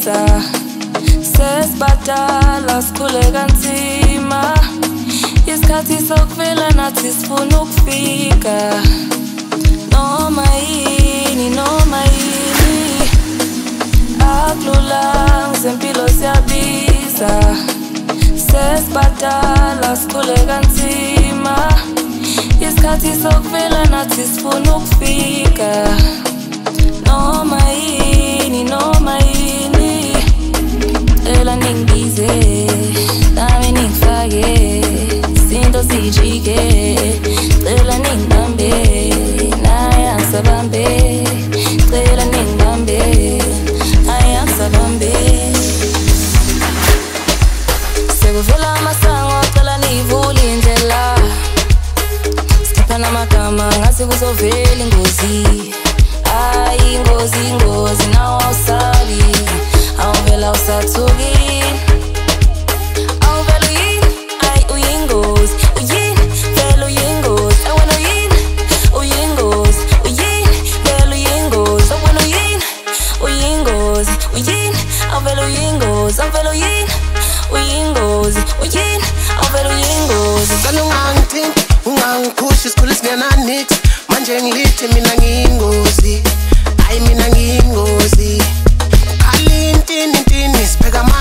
siyabiza sesibadala sikhule kanzima isikhathi sokuvela nathi sifuna ukufika noma yini akulula zempilo siyabiza sesibadala sikhule kanzima isikhathi sokuvela nathi sifuna ukufika noma yini ela ningibize nami ningifake izinto zijike ela ningibambe naye angisabambe ela ningibambe naye angisabambe sekuvela amasango cela nivule indlela sikhipha namagama ngase kuzovela ingozi ay ingozi nawe awusabi awuvela usathuki awuvela uyini ay uyingozi uyini vela uyingozi awena uyingozi uyini vela uyingozi awena uyingozi uyini awuvela uyingozi awuvela uyingozi uyini awuvela uyingozi sana ungangithinti ungangikhusha isikhule singena nix manje ngilithi mina ngiyingozi ay mina ngiyingozi khalintini sibheka